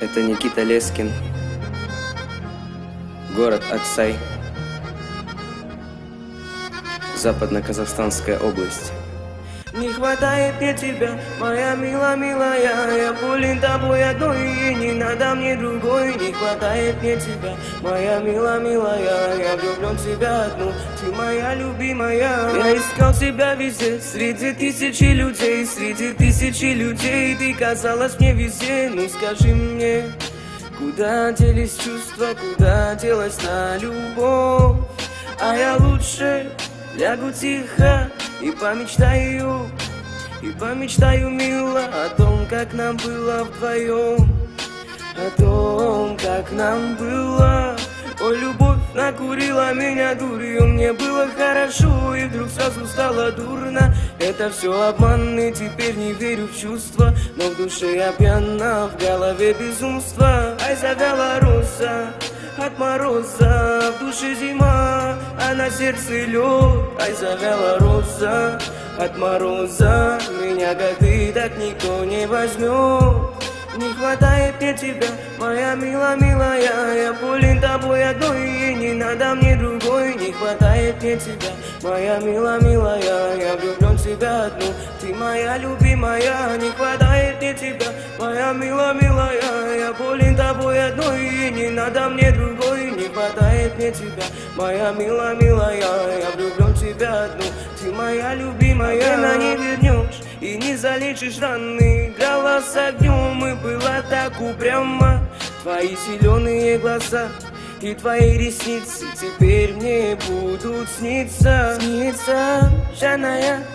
Это Никита Лескин, город Аксай, Западно-Казахстанская область. Не хватает мне тебя, моя милая, я болен тобой одной, и не надо мне другой. Не хватает мне тебя, моя милая, я влюблен в тебя одну, ты моя любимая. Я искал тебя везде, среди тысячи людей, ты казалась мне везде. Ну скажи мне, куда делись чувства, куда делась та любовь? А я лучше лягу тихо и помечтаю, мило, о том, как нам было вдвоем, о том, как нам было. Ой, любовь накурила меня дурью, мне было хорошо, и вдруг сразу стало дурно. Это все обман, и теперь не верю в чувства, но в душе я пьяна, в голове безумство. Ай, завяла роза от мороза, в душе зима, а на сердце лед. Ай, завяла роза от мороза, меня как ты так никто не возьмет. Не хватает мне тебя, моя милая, я болен тобой одной, и не надо мне другой. Не хватает мне тебя, моя милая, я влюблен в тебя одну, ты моя любимая. Не хватает мне тебя, моя милая, я болен тобой одной, и не надо мне другой. Не хватает мне тебя, моя милая, я влюблен в тебя одну, ты моя любимая. Время не вернешь и не залечишь раны, играла с огнем и была так упряма. Твои зеленые глаза и твои ресницы теперь мне будут сниться. Жаная,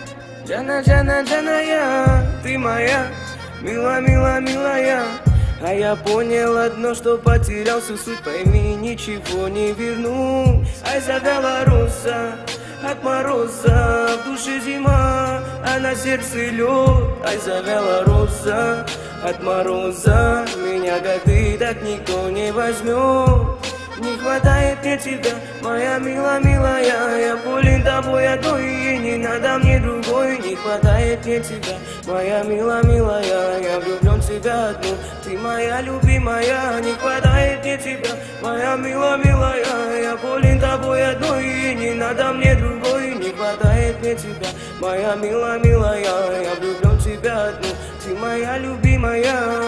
ты моя милая. А я понял одно, что потерял всю суть, пойми, ничего не верну. Ай, завяла роза от мороза, в душе зима, а на сердце лед. Ай, завяла роза от мороза, меня как ты так никто не возьмет. Не хватает мне тебя, моя милая, я болен тобой одной, и не надо мне другой. Не хватает мне тебя, моя милая, я влюблен в тебя одну, ты моя любимая. Не хватает мне тебя, моя милая, я болен тобой одной, и не надо мне другой. Не хватает мне тебя, моя милая, я влюблен в тебя одну, ты моя любимая.